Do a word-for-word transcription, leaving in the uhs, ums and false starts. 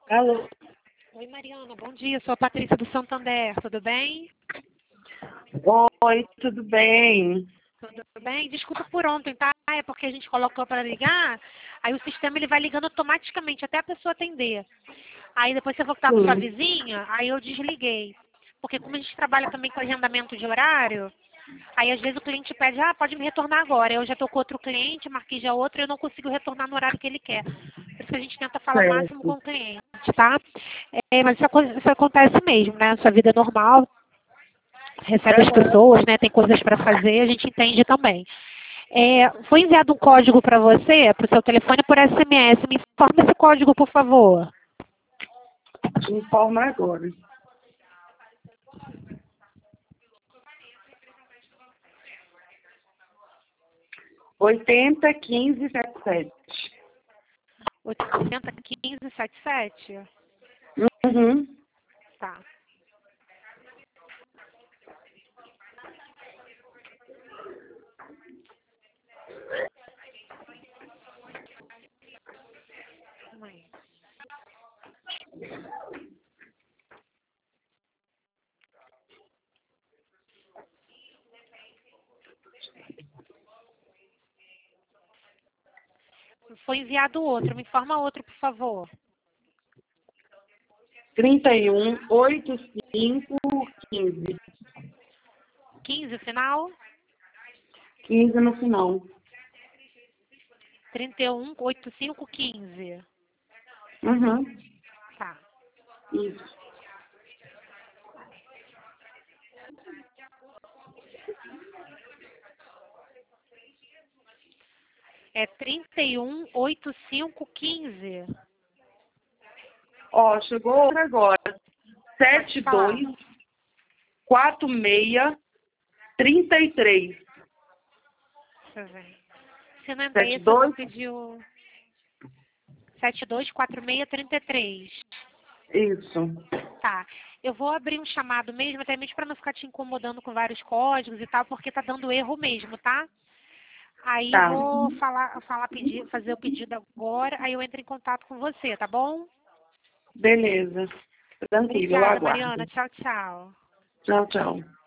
Alô? Oi, Mariana, bom dia. Sou a Patrícia do Santander, tudo bem? Oi, tudo bem? Tudo bem? Desculpa por ontem, tá? É porque a gente colocou para ligar, aí o sistema ele vai ligando automaticamente até a pessoa atender. Aí depois você voltar com sua Sim. vizinha, aí eu desliguei. Porque como a gente trabalha também com agendamento de horário, aí às vezes o cliente pede, ah, pode me retornar agora. Eu já estou com outro cliente, marquei já outro e eu não consigo retornar no horário que ele quer. Por isso que a gente tenta falar o máximo com Certo. o cliente, tá? É, mas isso, aco- isso acontece mesmo, né? Sua vida é normal, recebe as Aham. pessoas, né? Tem coisas para fazer, a gente entende também. É, foi enviado um código para você, para o seu telefone, por S M S. Me informe esse código, por favor. Te informo agora. oitenta, quinze, setenta e sete. oitocentos e quinze, setenta e sete? Uhum. Tá. Calma aí. Foi enviado outro. Me informa outro, por favor. trinta e um, oitenta e cinco, quinze. quinze, final? quinze no final. trinta e um, oitenta e cinco, quinze. Uhum. Tá. Isso. É trinta e um, oitenta e cinco, quinze. Ó, chegou outra agora. Pode sete falar. dois, quatro seis, trinta e três. Deixa eu ver. Se não entrar sete esse, eu vou dois. pedir o sete dois quatro seis três três. Isso. Tá. Eu vou abrir um chamado mesmo, até mesmo para não ficar te incomodando com vários códigos e tal, porque tá dando erro mesmo, tá? Aí eu Tá. vou falar, falar pedir, fazer o pedido agora, aí eu entro em contato com você, tá bom? Beleza. Tranquilo, eu Obrigada, Mariana. aguardo. Tchau, tchau. Tchau, tchau.